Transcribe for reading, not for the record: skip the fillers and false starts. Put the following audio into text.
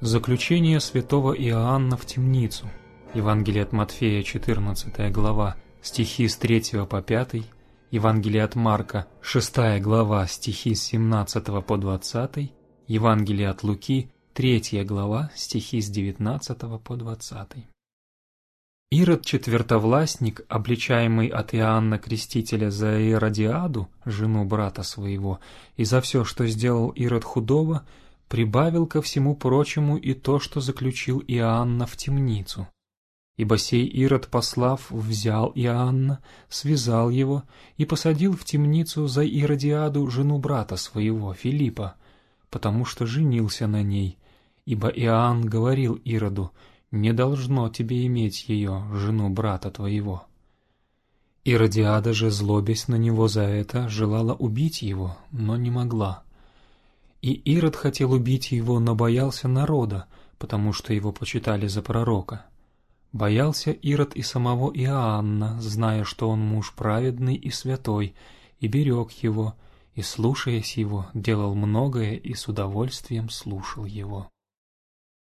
Заключение святого Иоанна в темницу. Евангелие от Матфея, 14 глава, стихи с 3 по 5, Евангелие от Марка, 6 глава, стихи с 17 по 20, Евангелие от Луки, 3 глава, стихи с 19 по 20. Ирод Четвертовластник, обличаемый от Иоанна Крестителя за Иродиаду, жену брата своего, и за все, что сделал Ирод худого, прибавил ко всему прочему и то, что заключил Иоанна в темницу. Ибо сей Ирод, послав, взял Иоанна, связал его и посадил в темницу за Иродиаду, жену брата своего, Филиппа, потому что женился на ней, ибо Иоанн говорил Ироду: «Не должно тебе иметь ее, жену брата твоего». Иродиада же, злобясь на него за это, желала убить его, но не могла. И Ирод хотел убить его, но боялся народа, потому что его почитали за пророка. Боялся Ирод и самого Иоанна, зная, что он муж праведный и святой, и берег его, и, слушаясь его, делал многое и с удовольствием слушал его.